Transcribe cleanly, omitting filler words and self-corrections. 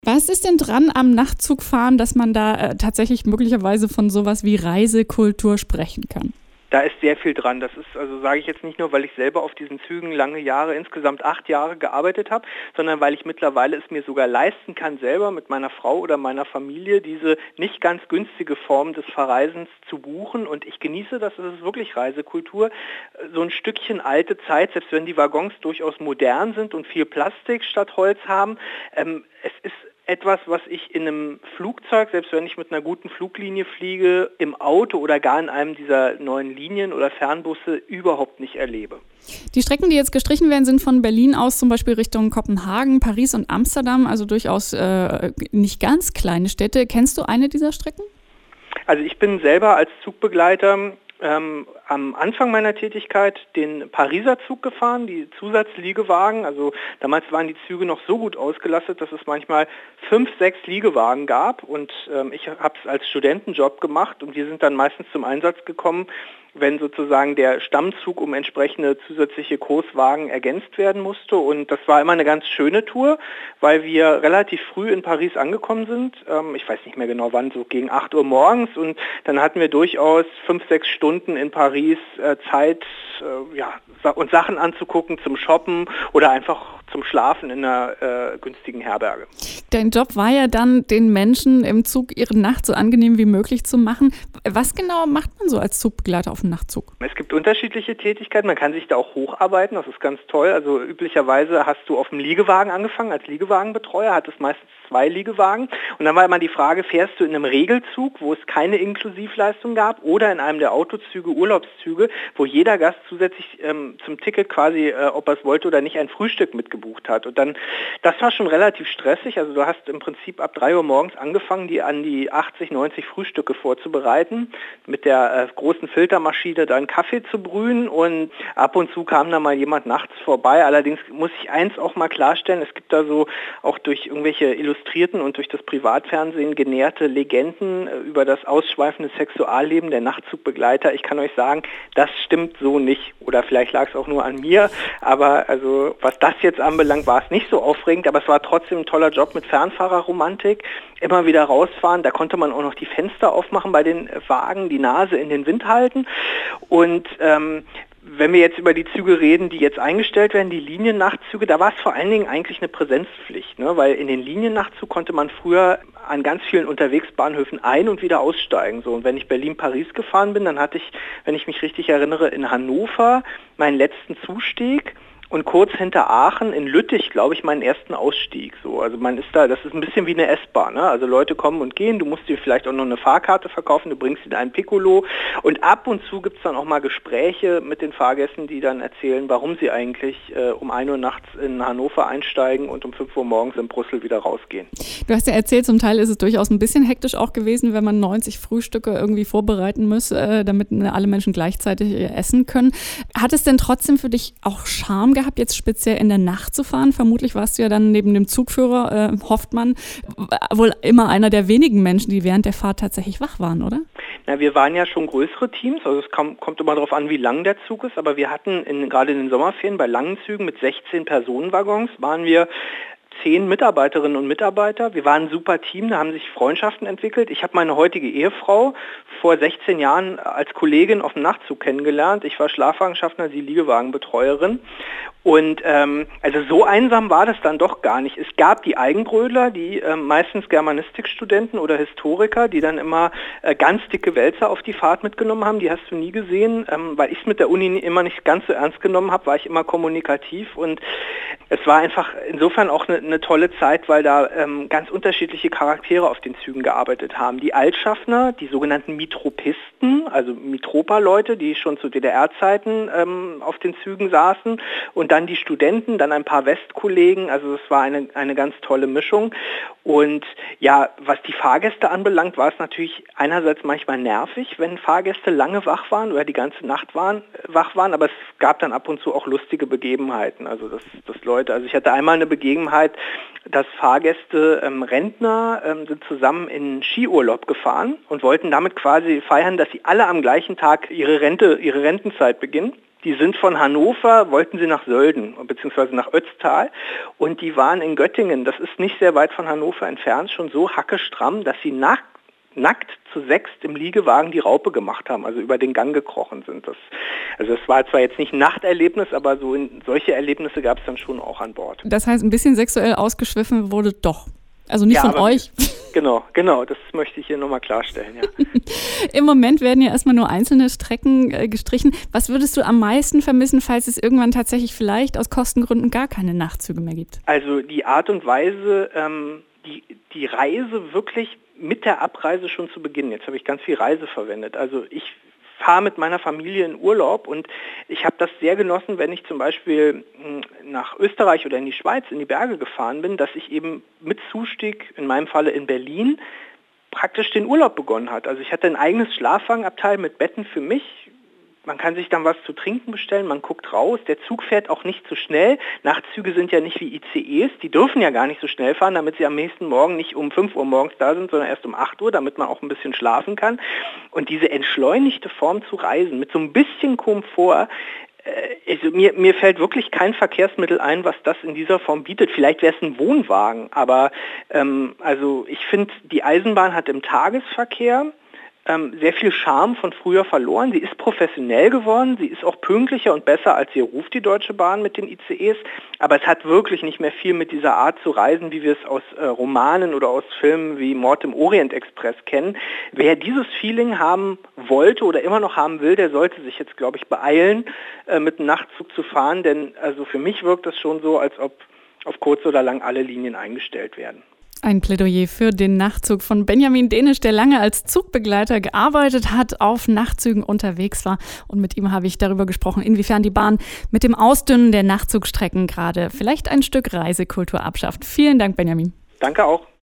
Was ist denn dran am Nachtzugfahren, dass man da tatsächlich möglicherweise von sowas wie Reisekultur sprechen kann? Da ist sehr viel dran. Das ist, also sage ich jetzt nicht nur, weil ich selber auf diesen Zügen lange Jahre, insgesamt 8 Jahre gearbeitet habe, sondern weil ich mittlerweile es mir sogar leisten kann, selber mit meiner Frau oder meiner Familie diese nicht ganz günstige Form des Verreisens zu buchen. Und ich genieße das, es ist wirklich Reisekultur. So ein Stückchen alte Zeit, selbst wenn die Waggons durchaus modern sind und viel Plastik statt Holz haben, es ist etwas, was ich in einem Flugzeug, selbst wenn ich mit einer guten Fluglinie fliege, im Auto oder gar in einem dieser neuen Linien oder Fernbusse überhaupt nicht erlebe. Die Strecken, die jetzt gestrichen werden, sind von Berlin aus zum Beispiel Richtung Kopenhagen, Paris und Amsterdam, also durchaus nicht ganz kleine Städte. Kennst du eine dieser Strecken? Also ich bin selber als Zugbegleiter am Anfang meiner Tätigkeit den Pariser Zug gefahren, die Zusatzliegewagen. Also damals waren die Züge noch so gut ausgelastet, dass es manchmal 5, 6 Liegewagen gab. Und ich habe es als Studentenjob gemacht und wir sind dann meistens zum Einsatz gekommen, wenn sozusagen der Stammzug um entsprechende zusätzliche Kurswagen ergänzt werden musste. Und das war immer eine ganz schöne Tour, weil wir relativ früh in Paris angekommen sind. Ich weiß nicht mehr genau wann, so gegen 8 Uhr morgens. Und dann hatten wir durchaus 5, 6 Stunden in Paris Zeit, uns Sachen anzugucken, zum Shoppen oder einfach zum Schlafen in einer günstigen Herberge. Dein Job war ja dann, den Menschen im Zug ihre Nacht so angenehm wie möglich zu machen. Was genau macht man so als Zugbegleiter auf dem Nachtzug? Es gibt unterschiedliche Tätigkeiten, man kann sich da auch hocharbeiten, das ist ganz toll. Also üblicherweise hast du auf dem Liegewagen angefangen, als Liegewagenbetreuer, hattest meistens 2 Liegewagen. Und dann war immer die Frage, fährst du in einem Regelzug, wo es keine Inklusivleistung gab, oder in einem der Autozüge, Urlaubszüge, wo jeder Gast zusätzlich zum Ticket quasi, ob er es wollte oder nicht, ein Frühstück mitgebucht hat. Und dann, das war schon relativ stressig. Also du hast im Prinzip ab 3 Uhr morgens angefangen, an die 80, 90 Frühstücke vorzubereiten, mit der großen Filtermaschine dann Kaffee zu brühen, und ab und zu kam da mal jemand nachts vorbei. Allerdings muss ich eins auch mal klarstellen, es gibt da so auch durch irgendwelche Illustrierten und durch das Privatfernsehen genährte Legenden über das ausschweifende Sexualleben der Nachtzugbegleiter. Ich kann euch sagen, das stimmt so nicht. Oder vielleicht lag es auch nur an mir, aber also was das jetzt anbelangt, war es nicht so aufregend, aber es war trotzdem ein toller Job mit Fernfahrerromantik. Immer wieder rausfahren, da konnte man auch noch die Fenster aufmachen bei den Wagen, die Nase in den Wind halten. Und wenn wir jetzt über die Züge reden, die jetzt eingestellt werden, die Liniennachtzüge, da war es vor allen Dingen eigentlich eine Präsenzpflicht, ne? Weil in den Liniennachtzug konnte man früher an ganz vielen Unterwegsbahnhöfen ein- und wieder aussteigen. So. Und wenn ich Berlin-Paris gefahren bin, dann hatte ich, wenn ich mich richtig erinnere, in Hannover meinen letzten Zustieg. Und kurz hinter Aachen in Lüttich, glaube ich, meinen ersten Ausstieg. So, also man ist da, das ist ein bisschen wie eine S-Bahn, ne? Also Leute kommen und gehen, du musst dir vielleicht auch noch eine Fahrkarte verkaufen, du bringst ihnen ein Piccolo, und ab und zu gibt es dann auch mal Gespräche mit den Fahrgästen, die dann erzählen, warum sie eigentlich um 1 Uhr nachts in Hannover einsteigen und um 5 Uhr morgens in Brüssel wieder rausgehen. Du hast ja erzählt, zum Teil ist es durchaus ein bisschen hektisch auch gewesen, wenn man 90 Frühstücke irgendwie vorbereiten muss, damit alle Menschen gleichzeitig essen können. Hat es denn trotzdem für dich auch Charme gehabt, jetzt speziell in der Nacht zu fahren? Vermutlich warst du ja dann neben dem Zugführer, hofft man, wohl immer einer der wenigen Menschen, die während der Fahrt tatsächlich wach waren, oder? Na, wir waren ja schon größere Teams, also es kommt immer darauf an, wie lang der Zug ist, aber wir hatten gerade in den Sommerferien bei langen Zügen mit 16 Personenwaggons waren wir 10 Mitarbeiterinnen und Mitarbeiter. Wir waren ein super Team, da haben sich Freundschaften entwickelt. Ich habe meine heutige Ehefrau vor 16 Jahren als Kollegin auf dem Nachtzug kennengelernt. Ich war Schlafwagenschaffner, sie Liegewagenbetreuerin. Und also so einsam war das dann doch gar nicht. Es gab die Eigenbrötler, die meistens Germanistikstudenten oder Historiker, die dann immer ganz dicke Wälzer auf die Fahrt mitgenommen haben. Die hast du nie gesehen, weil ich es mit der Uni immer nicht ganz so ernst genommen habe, war ich immer kommunikativ, und es war einfach insofern auch eine tolle Zeit, weil da ganz unterschiedliche Charaktere auf den Zügen gearbeitet haben. Die Altschaffner, die sogenannten Mitropisten, also Mitropa-Leute, die schon zu DDR-Zeiten auf den Zügen saßen, und dann die Studenten, dann ein paar Westkollegen, also es war eine ganz tolle Mischung. Und ja, was die Fahrgäste anbelangt, war es natürlich einerseits manchmal nervig, wenn Fahrgäste lange wach waren oder die ganze Nacht wach waren, aber es gab dann ab und zu auch lustige Begebenheiten, also dass Leute, also ich hatte einmal eine Begebenheit, dass Fahrgäste, Rentner, sind zusammen in Skiurlaub gefahren und wollten damit quasi feiern, dass sie alle am gleichen Tag ihre Rentenzeit beginnen. Die sind von Hannover, wollten sie nach Sölden, beziehungsweise nach Ötztal. Und die waren in Göttingen, das ist nicht sehr weit von Hannover entfernt, schon so hackestramm, dass sie nackt zu 6 im Liegewagen die Raupe gemacht haben, also über den Gang gekrochen sind. Das war zwar jetzt nicht ein Nachterlebnis, aber solche Erlebnisse gab es dann schon auch an Bord. Das heißt, ein bisschen sexuell ausgeschwiffen wurde doch. Also nicht von euch. Genau, das möchte ich hier nochmal klarstellen. Ja. Im Moment werden ja erstmal nur einzelne Strecken gestrichen. Was würdest du am meisten vermissen, falls es irgendwann tatsächlich vielleicht aus Kostengründen gar keine Nachtzüge mehr gibt? Also die Art und Weise, die Reise wirklich mit der Abreise schon zu beginnen. Jetzt habe ich ganz viel Reise verwendet. Also ich fahre mit meiner Familie in Urlaub und ich habe das sehr genossen, wenn ich zum Beispiel nach Österreich oder in die Schweiz, in die Berge gefahren bin, dass ich eben mit Zustieg, in meinem Falle in Berlin, praktisch den Urlaub begonnen hat. Also ich hatte ein eigenes Schlafwagenabteil mit Betten für mich. Man kann sich dann was zu trinken bestellen, man guckt raus, der Zug fährt auch nicht zu schnell. Nachtzüge sind ja nicht wie ICEs, die dürfen ja gar nicht so schnell fahren, damit sie am nächsten Morgen nicht um 5 Uhr morgens da sind, sondern erst um 8 Uhr, damit man auch ein bisschen schlafen kann. Und diese entschleunigte Form zu reisen, mit so ein bisschen Komfort, also mir fällt wirklich kein Verkehrsmittel ein, was das in dieser Form bietet. Vielleicht wäre es ein Wohnwagen, aber also ich finde, die Eisenbahn hat im Tagesverkehr sehr viel Charme von früher verloren. Sie ist professionell geworden, sie ist auch pünktlicher und besser als ihr Ruf, die Deutsche Bahn mit den ICEs, aber es hat wirklich nicht mehr viel mit dieser Art zu reisen, wie wir es aus Romanen oder aus Filmen wie Mord im Orient Express kennen. Wer dieses Feeling haben wollte oder immer noch haben will, der sollte sich jetzt, glaube ich, beeilen, mit einem Nachtzug zu fahren, denn also für mich wirkt es schon so, als ob auf kurz oder lang alle Linien eingestellt werden. Ein Plädoyer für den Nachtzug von Benjamin Dänisch, der lange als Zugbegleiter gearbeitet hat, auf Nachtzügen unterwegs war. Und mit ihm habe ich darüber gesprochen, inwiefern die Bahn mit dem Ausdünnen der Nachtzugstrecken gerade vielleicht ein Stück Reisekultur abschafft. Vielen Dank, Benjamin. Danke auch.